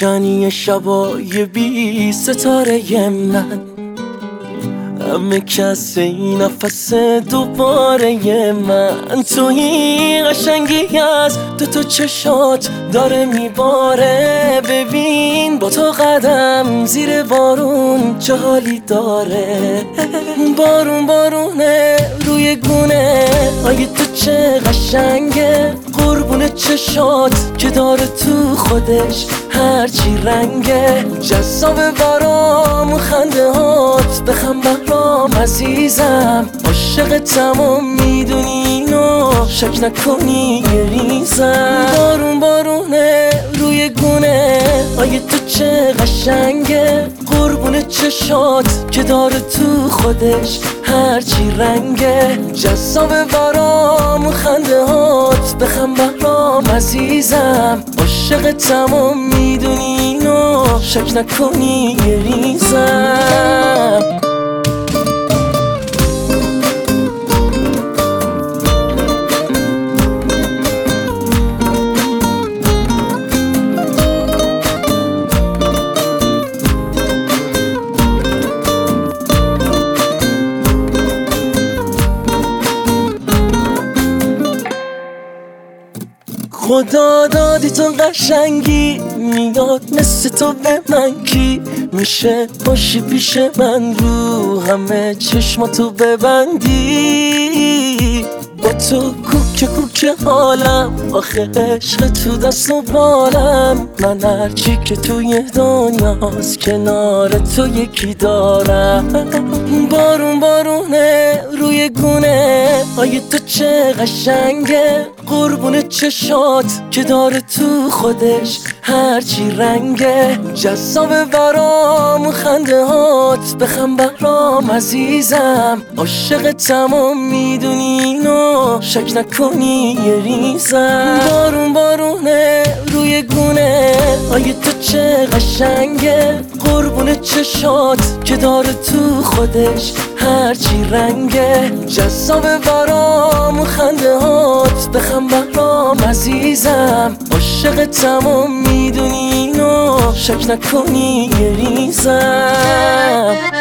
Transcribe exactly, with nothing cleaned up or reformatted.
روشنی شبای بی ستاره من، همه کس این نفس دوباره من. توی قشنگی از دو تا چشات داره میباره. ببین با تو قدم زیر بارون چه حالی داره. بارون بارونه روی گونه آی تو چه قشنگه. قربون چشات که داره تو خودش هرچی رنگه. جذاب برام خنده هات بخم برام عزیزم. عاشقتم و میدونی اینو شک نکنی یه ریزم. بارون بارونه روی گونه آی تو چه قشنگه. قربون چشات که داره تو خودش هرچی رنگه. جذاب برام خنده هات بخم برام عزیزم. عاشقتم و میدونی اینو شک نکنی یه ریزم. خدا دادی تو قشنگی، میداد مثل تو به من کی میشه باشی پیش من. رو همه چشماتو ببندی، با تو کوکه کوکه حالم. آخه عشق تو دست و بالم. من هرچی که توی دنیاست کنار تو یکی دارم. بارون بارونه روی گونه آی تو چه قشنگه. قربون چشات که داره تو خودش هرچی رنگه. جذاب برام خنده هات بخم برام عزیزم. عاشقتم و میدونی اینو شک نکنی یه ریزم. بارون بارونه روی گونه آی تو چه قشنگه. قربون چشات که داره تو خودش هرچی رنگه. جذاب برام خنده هات بخم برام عزیزم. عاشقتم و میدونی اینو شک نکنی یه ریزم.